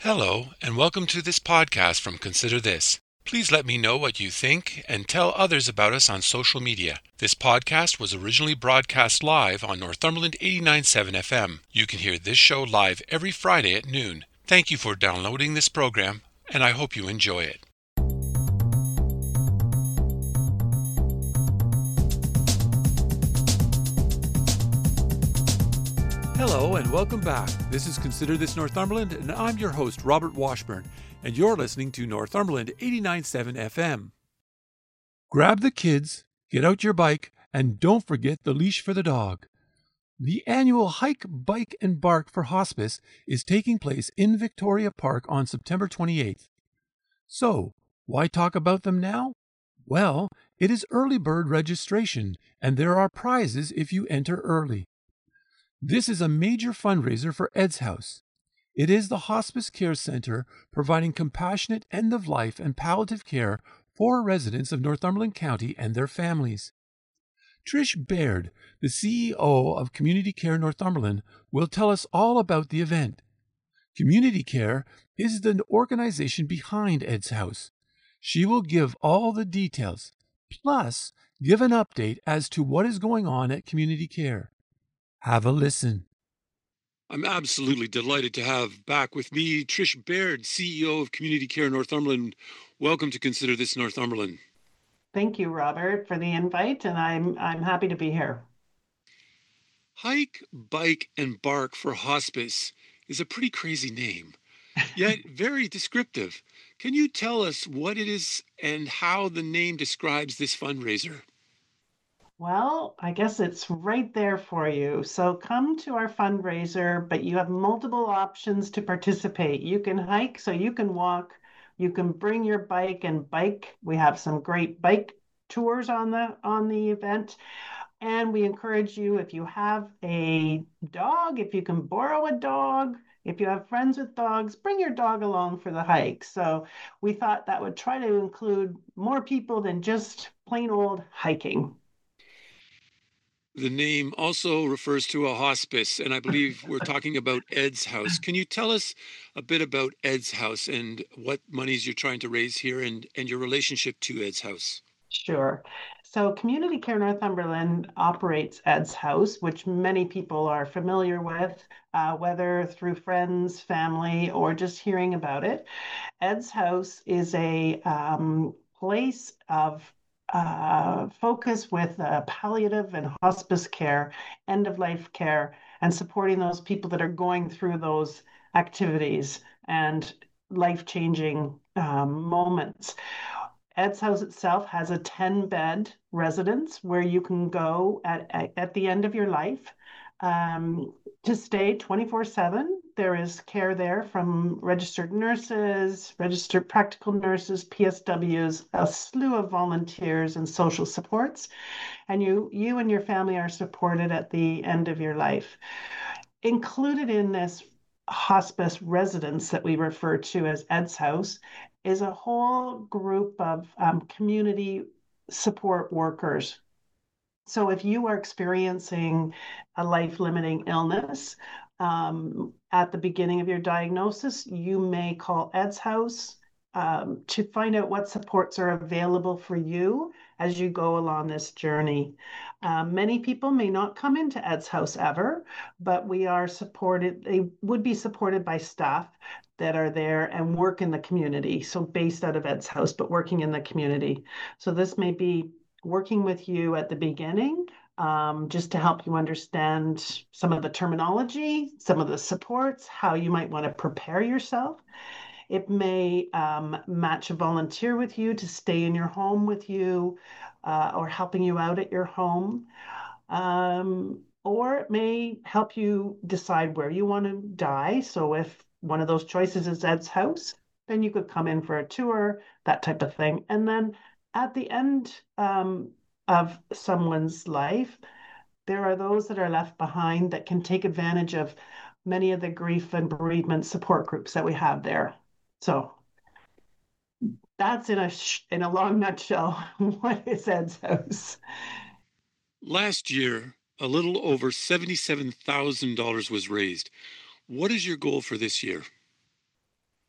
Hello, and welcome to this podcast from Consider This. Please let me know what you think and tell others about us on social media. This podcast was originally broadcast live on Northumberland 89.7 FM. You can hear this show live every Friday at noon. Thank you for downloading this program, and I hope you enjoy it. Hello and welcome back. This is Consider This Northumberland, and I'm your host, Robert Washburn, and you're listening to Northumberland 89.7 FM. Grab the kids, get out your bike, and don't forget the leash for the dog. The annual Hike, Bike, and Bark for Hospice is taking place in Victoria Park on September 28th. So, why talk about them now? Well, it is early bird registration, and there are prizes if you enter early. This is a major fundraiser for Ed's House. It is the Hospice Care Centre providing compassionate end-of-life and palliative care for residents of Northumberland County and their families. Trish Baird, the CEO of Community Care Northumberland, will tell us all about the event. Community Care is the organization behind Ed's House. She will give all the details, plus give an update as to what is going on at Community Care. Have a listen. I'm absolutely delighted to have back with me Trish Baird, CEO of Community Care Northumberland. Welcome to Consider This Northumberland. Thank you, Robert, for the invite, and I'm happy to be here. Hike, Bike, and Bark for Hospice is a pretty crazy name, yet very descriptive. Can you tell us what it is and how the name describes this fundraiser? Well, I guess it's right there for you. So come to our fundraiser, but you have multiple options to participate. You can hike, so you can walk. You can bring your bike and bike. We have some great bike tours on the event. And we encourage you, if you have a dog, if you can borrow a dog, if you have friends with dogs, bring your dog along for the hike. So we thought that would try to include more people than just plain old hiking. The name also refers to a hospice, and I believe we're talking about Ed's House. Can you tell us a bit about Ed's House and what monies you're trying to raise here and your relationship to Ed's House? Sure. So Community Care Northumberland operates Ed's House, which many people are familiar with, whether through friends, family, or just hearing about it. Ed's House is a place of focus with palliative and hospice care, end of life care, and supporting those people that are going through those activities and life changing moments. Ed's House itself has a 10-bed residence where you can go at the end of your life to stay 24/7. There is care there from registered nurses, registered practical nurses, PSWs, a slew of volunteers and social supports. And you and your family are supported at the end of your life. Included in this hospice residence that we refer to as Ed's House is a whole group of community support workers. So if you are experiencing a life-limiting illness at the beginning of your diagnosis, you may call Ed's House to find out what supports are available for you as you go along this journey. Many people may not come into Ed's House ever, but we are supported, they would be supported by staff that are there and work in the community. So based out of Ed's House, but working in the community. So this may be working with you at the beginning, just to help you understand some of the terminology, some of the supports, how you might want to prepare yourself. It may match a volunteer with you to stay in your home with you or helping you out at your home. Or it may help you decide where you want to die. So if one of those choices is Ed's House, then you could come in for a tour, that type of thing. And then at the end of someone's life, there are those that are left behind that can take advantage of many of the grief and bereavement support groups that we have there. So that's in a long nutshell what is Ed's House. Last year, a little over $77,000 was raised. What is your goal for this year?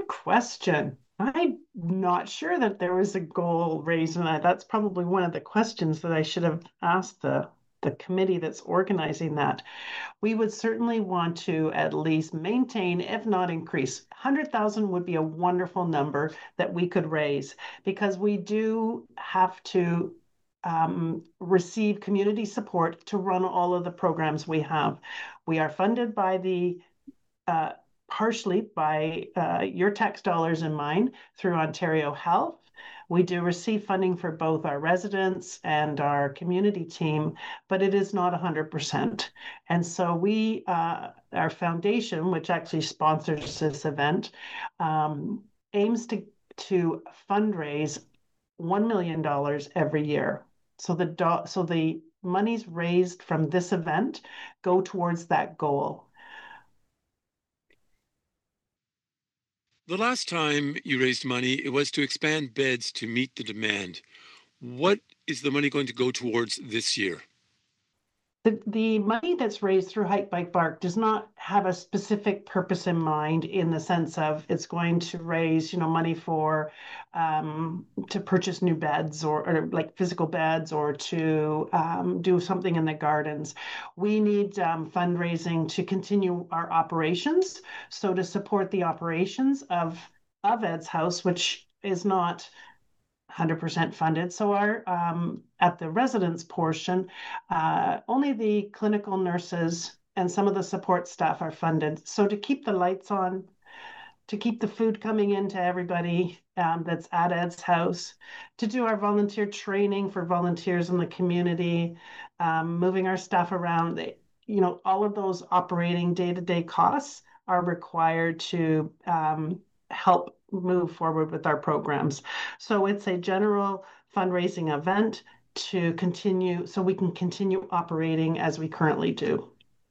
Good question. I'm not sure that there was a goal raised, and that's probably one of the questions that I should have asked the committee that's organizing that. We would certainly want to at least maintain, if not increase. 100,000 would be a wonderful number that we could raise because we do have to receive community support to run all of the programs we have. We are funded by the uh, partially by your tax dollars and mine through Ontario Health. We do receive funding for both our residents and our community team, but it is not 100%. And so our foundation, which actually sponsors this event, aims to fundraise $1 million every year. So the monies raised from this event go towards that goal. The last time you raised money, it was to expand beds to meet the demand. What is the money going to go towards this year? The money that's raised through Hike Bike Bark does not have a specific purpose in mind in the sense of it's going to raise, money for to purchase new beds or like physical beds or to do something in the gardens. We need fundraising to continue our operations. So to support the operations of Ed's House, which is not 100% funded. So our at the residence portion, only the clinical nurses and some of the support staff are funded. So to keep the lights on, to keep the food coming in to everybody that's at Ed's House, to do our volunteer training for volunteers in the community, moving our staff around, all of those operating day-to-day costs are required to help move forward with our programs. So it's a general fundraising event to continue so we can continue operating as we currently do.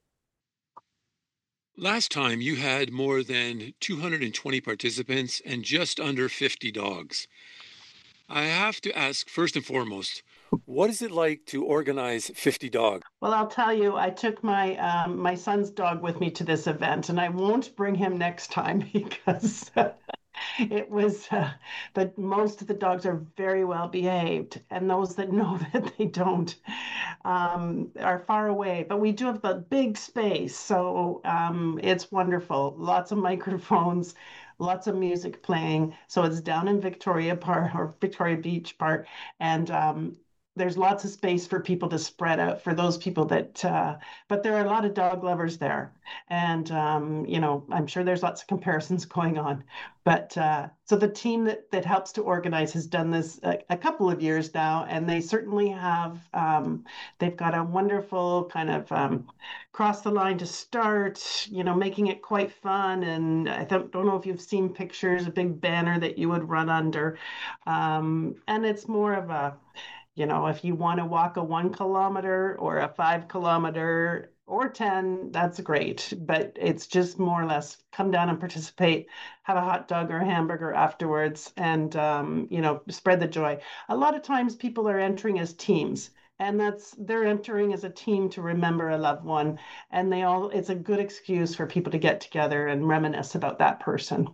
Last time you had more than 220 participants and just under 50 dogs. I have to ask first and foremost, what is it like to organize 50 dogs? Well, I'll tell you, I took my son's dog with me to this event, and I won't bring him next time because it was, but most of the dogs are very well behaved, and those that know that they don't are far away. But we do have a big space, so it's wonderful. Lots of microphones, lots of music playing. So it's down in Victoria Park or Victoria Beach Park, and there's lots of space for people to spread out for those people but there are a lot of dog lovers there. And, I'm sure there's lots of comparisons going on. But so the team that helps to organize has done this a couple of years now, and they certainly have, they've got a wonderful kind of cross the line to start, making it quite fun. And I don't know if you've seen pictures, a big banner that you would run under. And it's more of if you want to walk a 1 kilometer or a 5 kilometer or 10, that's great. But it's just more or less come down and participate, have a hot dog or a hamburger afterwards, and, spread the joy. A lot of times people are entering as teams. And they're entering as a team to remember a loved one. And it's a good excuse for people to get together and reminisce about that person.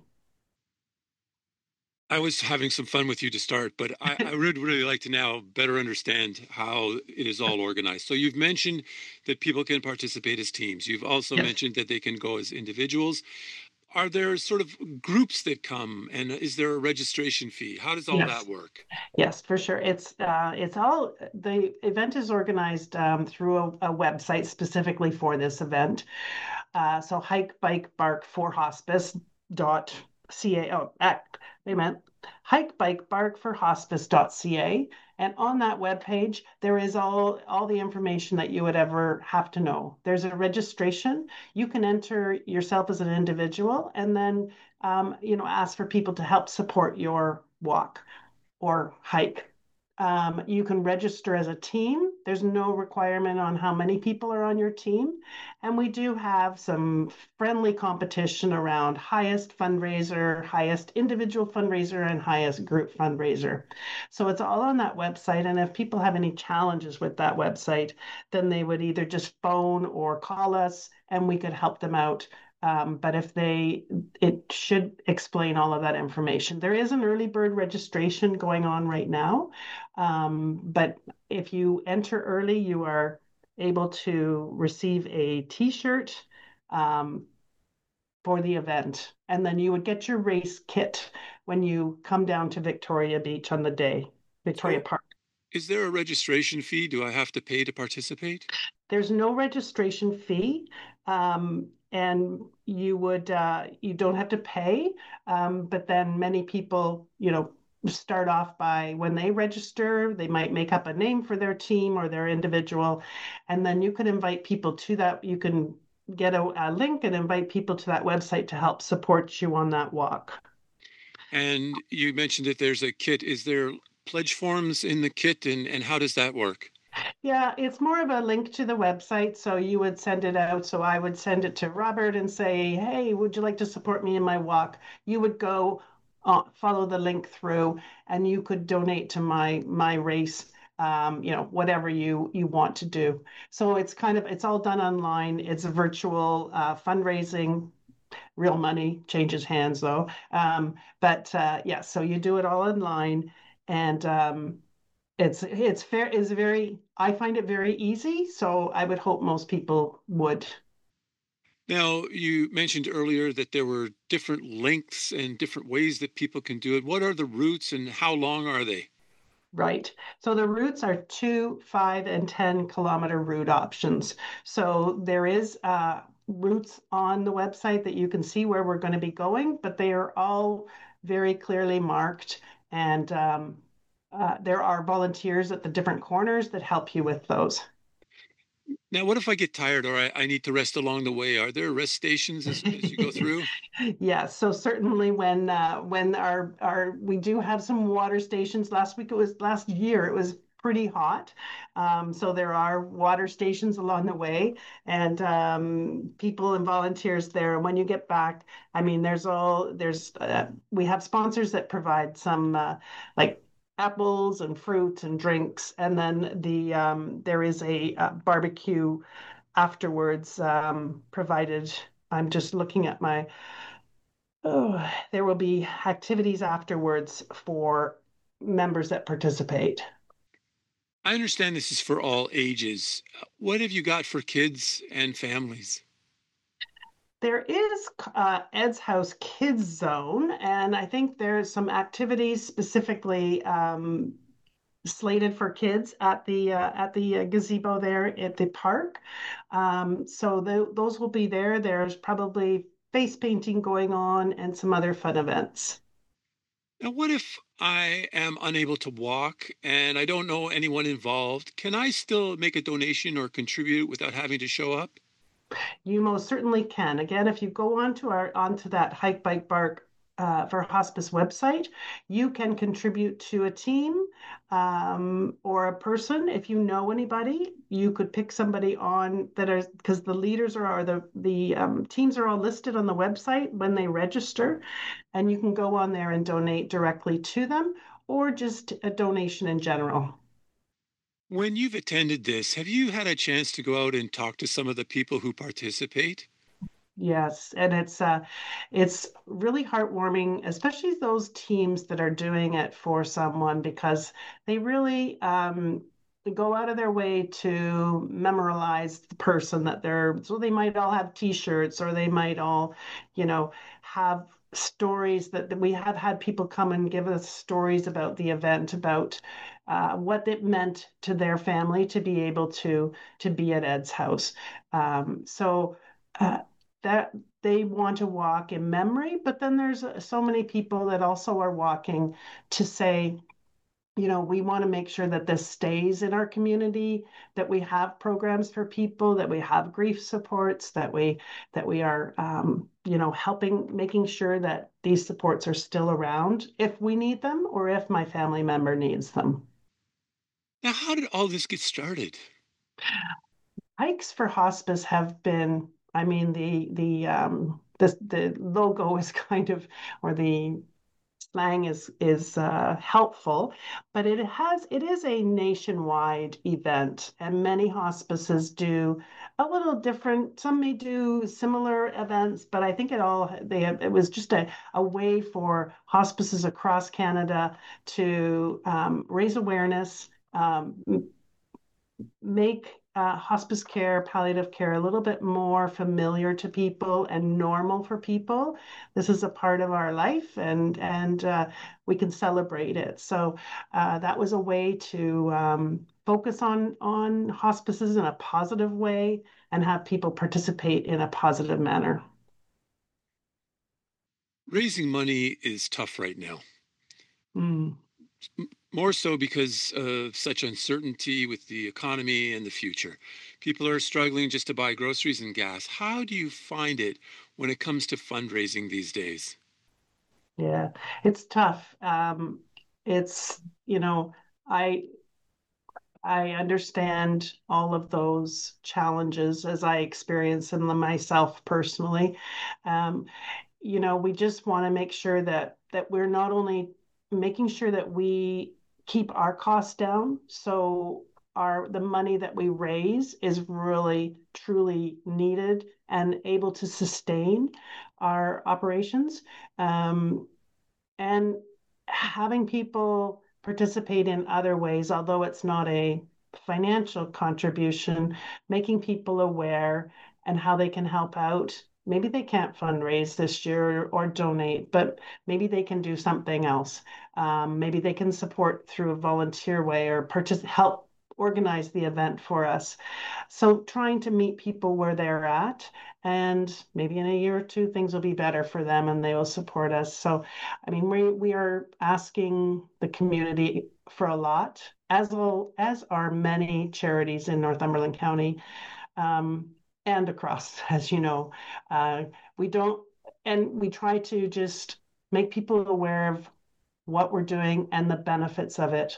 I was having some fun with you to start, but I would really like to now better understand how it is all organized. So you've mentioned that people can participate as teams. You've also Yes. mentioned that they can go as individuals. Are there sort of groups that come, and is there a registration fee? How does all that Yes. work? Yes, for sure. It's all the event is organized through a website specifically for this event. So hike, bike, bark for hospice.ca. Oh, wait a minute. Hike, bike, bark for hospice.ca. And on that webpage, there is all the information that you would ever have to know. There's a registration. You can enter yourself as an individual and then, ask for people to help support your walk or hike. You can register as a team. There's no requirement on how many people are on your team. And we do have some friendly competition around highest fundraiser, highest individual fundraiser, and highest group fundraiser. So it's all on that website. And if people have any challenges with that website, then they would either just phone or call us and we could help them out But it should explain all of that information. There is an early bird registration going on right now, but if you enter early, you are able to receive a T-shirt um, for the event, and then you would get your race kit when you come down to Victoria Beach on the day, Victoria So, Park. is there a registration fee? Do I have to pay to participate? There's no registration fee, and you don't have to pay. But then many people, start off by when they register, they might make up a name for their team or their individual, and then you can invite people to that. You can get a link and invite people to that website to help support you on that walk. And you mentioned that there's a kit. Is there pledge forms in the kit, and how does that work? Yeah, it's more of a link to the website. So you would send it out. So I would send it to Robert and say, hey, would you like to support me in my walk? You would go follow the link through and you could donate to my race. Whatever you want to do. So it's all done online. It's a virtual fundraising. Real money changes hands though. But yeah, so you do it all online, and it's fair. Is very. I find it very easy, so I would hope most people would. Now, you mentioned earlier that there were different lengths and different ways that people can do it. What are the routes and how long are they? Right. So the routes are 2, 5, and 10 kilometer route options. So there is routes on the website that you can see where we're going to be going, but they are all very clearly marked, and there are volunteers at the different corners that help you with those. Now, what if I get tired or I need to rest along the way? Are there rest stations as you go through? Yes, so certainly when our we do have some water stations. Last year it was pretty hot, so there are water stations along the way, and people and volunteers there. When you get back, I mean, there's we have sponsors that provide some like apples and fruit and drinks, and then there is a barbecue afterwards provided. I'm just looking at my. Oh, there will be activities afterwards for members that participate. I understand this is for all ages. What have you got for kids and families? There is Ed's House Kids Zone, and I think there's some activities specifically slated for kids at the gazebo there at the park. So those will be there. There's probably face painting going on and some other fun events. Now, what if I am unable to walk and I don't know anyone involved? Can I still make a donation or contribute without having to show up? You most certainly can. Again, if you go onto that Hike Bike Bark for Hospice website, you can contribute to a team or a person. If you know anybody, you could pick somebody on that are because the leaders are the teams are all listed on the website when they register, and you can go on there and donate directly to them or just a donation in general. When you've attended this, have you had a chance to go out and talk to some of the people who participate? Yes, and it's really heartwarming, especially those teams that are doing it for someone because they really go out of their way to memorialize the person that they're. So they might all have T-shirts, or they might all, you know, have stories that we have had people come and give us stories about the event, about what it meant to their family to be able to be at Ed's house. So. That they want to walk in memory, but then there's so many people that also are walking to say, we want to make sure that this stays in our community, that we have programs for people, that we have grief supports, that we are, helping, making sure that these supports are still around if we need them or if my family member needs them. Now, how did all this get started? Hikes for Hospice have been, I mean, the logo is kind of, or the slang is helpful, but it is a nationwide event, and many hospices do a little different. Some may do similar events, but I think it was just a way for hospices across Canada to raise awareness, make hospice care, palliative care a little bit more familiar to people and normal for people. This is a part of our life, and we can celebrate it. So that was a way to focus on hospices in a positive way and have people participate in a positive manner. Raising money is tough right now. Mm. More so because of such uncertainty with the economy and the future. People are struggling just to buy groceries and gas. How do you find it when it comes to fundraising these days? Yeah, it's tough. It's, I I understand all of those challenges as I experience them myself personally. Um, we just want to make sure that we're not only making sure that we keep our costs down, so the money that we raise is really truly needed and able to sustain our operations. Um, and having people participate in other ways, although it's not a financial contribution, making people aware and how they can help out. Maybe they can't fundraise this year or donate, but maybe they can do something else. Maybe they can support through a volunteer way or help organize the event for us. So trying to meet people where they're at, and maybe in a year or two things will be better for them and they will support us. So I mean, we are asking the community for a lot, as well as are many charities in Northumberland County, and across, as you know. Uh, we don't, and we try to just make people aware of what we're doing and the benefits of it.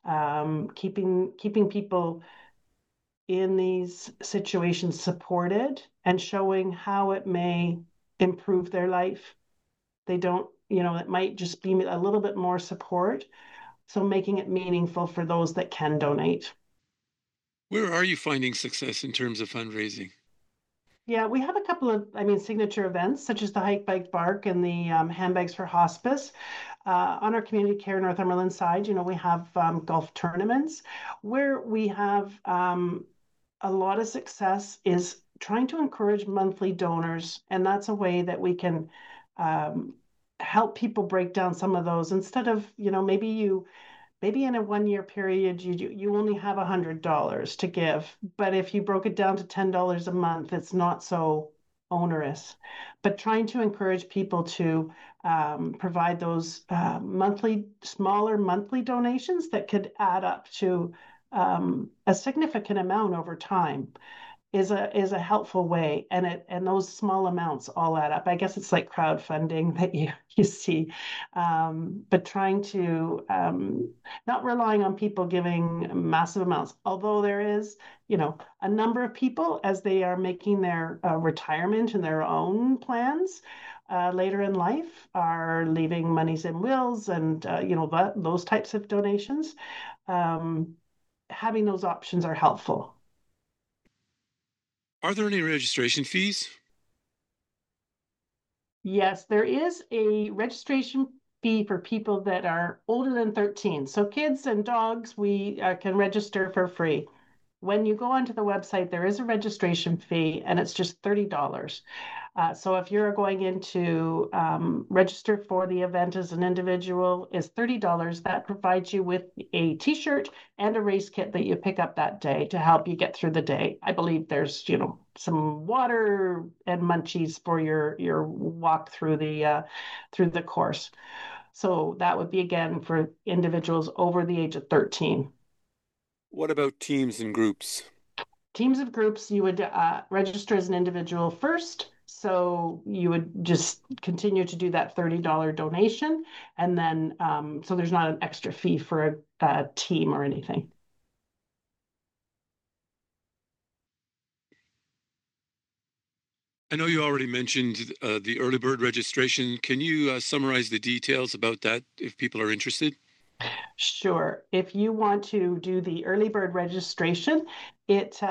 Keeping people in these situations supported and showing how it may improve their life. They don't, it might just be a little bit more support. So making it meaningful for those that can donate. Where are you finding success in terms of fundraising? Yeah, we have a couple of, signature events such as the Hike, Bike, Bark and the Handbags for Hospice. On our community care Northumberland side, we have golf tournaments where we have a lot of success is trying to encourage monthly donors. And that's a way that we can um, help people break down some of those instead of, maybe in a 1 year period you only have $100 to give, but if you broke it down to $10 a month, it's not so onerous. But trying to encourage people to provide those smaller monthly donations that could add up to a significant amount over time is a helpful way, and those small amounts all add up. I guess it's like crowdfunding that you see, but trying to not relying on people giving massive amounts. Although there is, a number of people as they are making their retirement and their own plans. Later in life, are leaving monies in wills and those types of donations. Um, Having those options are helpful. Are there any registration fees? Yes, there is a registration fee for people that are older than 13. So kids and dogs, we can register for free. When you go onto the website, there is a registration fee and it's just $30. So if you're going in to register for the event as an individual, is $30. That provides you with a t-shirt and a race kit that you pick up that day to help you get through the day. I believe there's, some water and munchies for your walk through the course. So that would be again for individuals over the age of 13. What about teams and groups? Teams of groups, you would register as an individual first. So you would just continue to do that $30 donation. And then, so there's not an extra fee for a team or anything. I know you already mentioned the early bird registration. Can you summarize the details about that if people are interested? Sure. If you want to do the early bird registration, it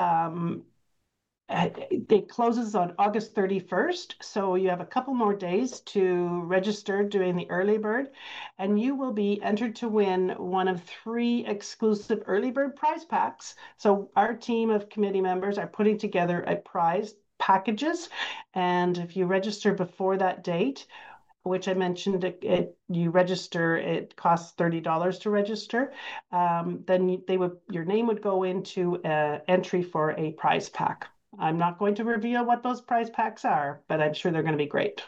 it closes on August 31st, so you have a couple more days to register doing the early bird, and you will be entered to win one of 3 exclusive early bird prize packs. So our team of committee members are putting together a prize packages, and if you register before that date, which I mentioned, you register, it costs $30 to register. Then your name would go into entry for a prize pack. I'm not going to reveal what those prize packs are, but I'm sure they're going to be great.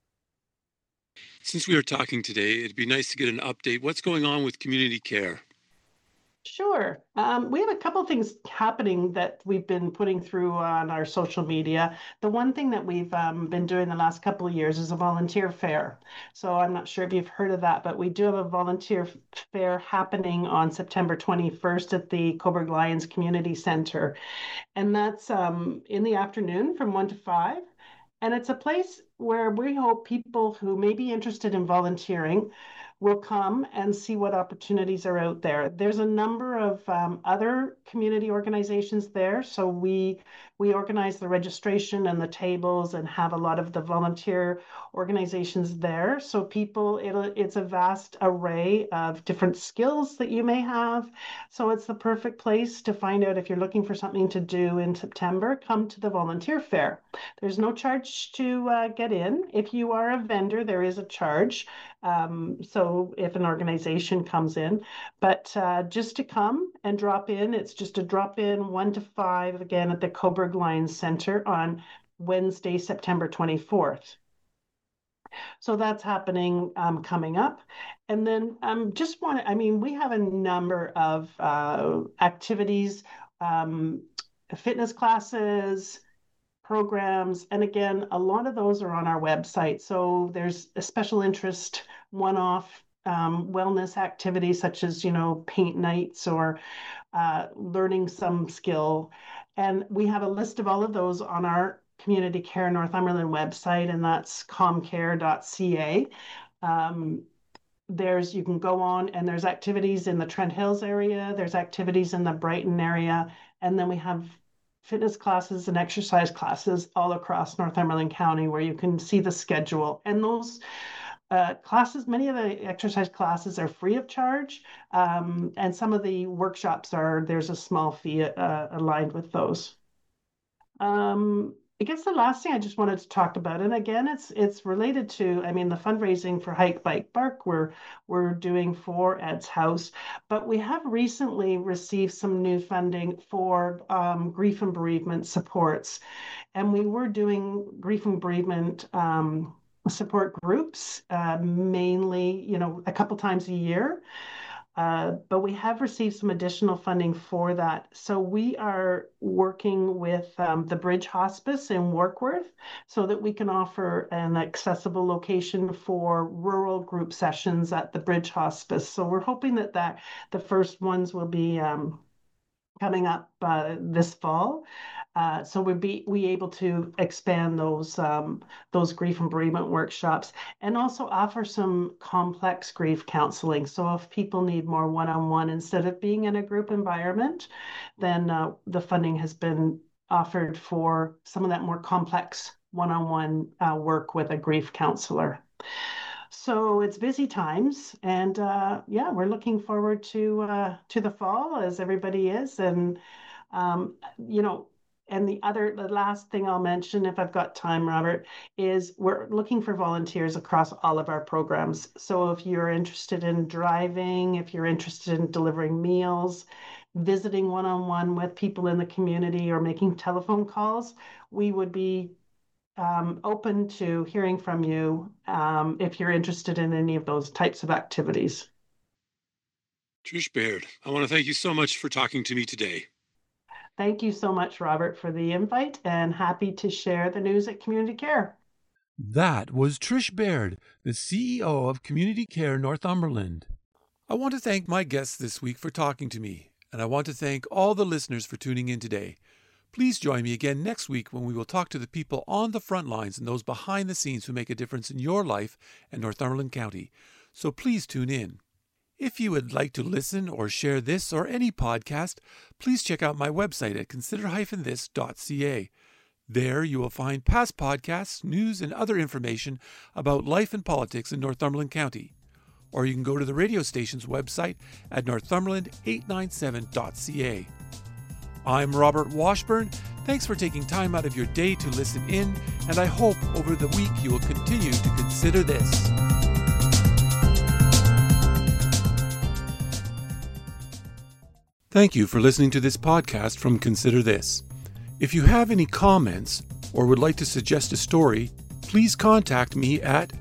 Since we are talking today, it'd be nice to get an update. What's going on with community care? Sure. We have a couple things happening that we've been putting through on our social media. The one thing that we've been doing the last couple of years is a volunteer fair. So I'm not sure if you've heard of that, but we do have a volunteer fair happening on September 21st at the Cobourg Lions Community Center. And that's in the afternoon from 1 to 5. And it's a place where we hope people who may be interested in volunteering will come and see what opportunities are out there. There's a number of other community organizations there. So we organize the registration and the tables and have a lot of the volunteer organizations there. So it's a vast array of different skills that you may have. So it's the perfect place to find out if you're looking for something to do in September. Come to the volunteer fair. There's no charge to get in. If you are a vendor, there is a charge. So if an organization comes in, but just to come and drop in, it's just a drop in 1 to 5 again at the Cobourg Lions Center on Wednesday, September 24th. So that's happening coming up. And then we have a number of activities, fitness classes, programs. And again, a lot of those are on our website. So there's a special interest, one-off wellness activities such as, paint nights or learning some skill. And we have a list of all of those on our Community Care Northumberland website, and that's comcare.ca. You can go on and there's activities in the Trent Hills area, there's activities in the Brighton area, and then we have fitness classes and exercise classes all across Northumberland County where you can see the schedule. And those classes, many of the exercise classes are free of charge, and some of the workshops there's a small fee aligned with those. I guess the last thing I just wanted to talk about, and again, it's related to, the fundraising for Hike, Bike, Bark we're doing for Ed's House, but we have recently received some new funding for grief and bereavement supports, and we were doing grief and bereavement support groups mainly, a couple times a year. But we have received some additional funding for that. So we are working with the Bridge Hospice in Warkworth so that we can offer an accessible location for rural group sessions at the Bridge Hospice. So we're hoping that the first ones will be coming up this fall. So we'll be able to expand those grief and bereavement workshops and also offer some complex grief counseling. So if people need more one-on-one instead of being in a group environment, then the funding has been offered for some of that more complex one-on-one work with a grief counselor. So it's busy times, and we're looking forward to the fall as everybody is, and and the last thing I'll mention, if I've got time, Robert, is we're looking for volunteers across all of our programs. So if you're interested in driving, if you're interested in delivering meals, visiting one-on-one with people in the community, or making telephone calls, we would be open to hearing from you if you're interested in any of those types of activities. Trish Baird, I want to thank you so much for talking to me today. Thank you so much, Robert, for the invite, and happy to share the news at Community Care. That was Trish Baird, the CEO of Community Care Northumberland. I want to thank my guests this week for talking to me, and I want to thank all the listeners for tuning in today. Please join me again next week when we will talk to the people on the front lines and those behind the scenes who make a difference in your life and Northumberland County. So please tune in. If you would like to listen or share this or any podcast, please check out my website at consider-this.ca. There you will find past podcasts, news, and other information about life and politics in Northumberland County. Or you can go to the radio station's website at northumberland897.ca. I'm Robert Washburn. Thanks for taking time out of your day to listen in, and I hope over the week you will continue to consider this. Thank you for listening to this podcast from Consider This. If you have any comments or would like to suggest a story, please contact me at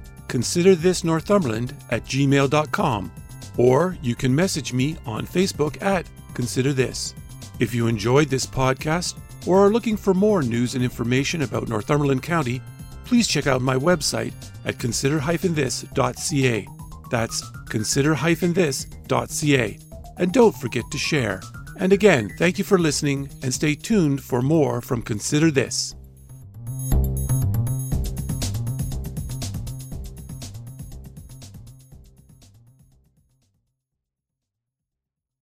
considerthisnorthumberland@gmail.com, or you can message me on Facebook at Consider This. If you enjoyed this podcast or are looking for more news and information about Northumberland County, please check out my website at consider-this.ca. That's consider-this.ca. And don't forget to share. And again, thank you for listening, and stay tuned for more from Consider This.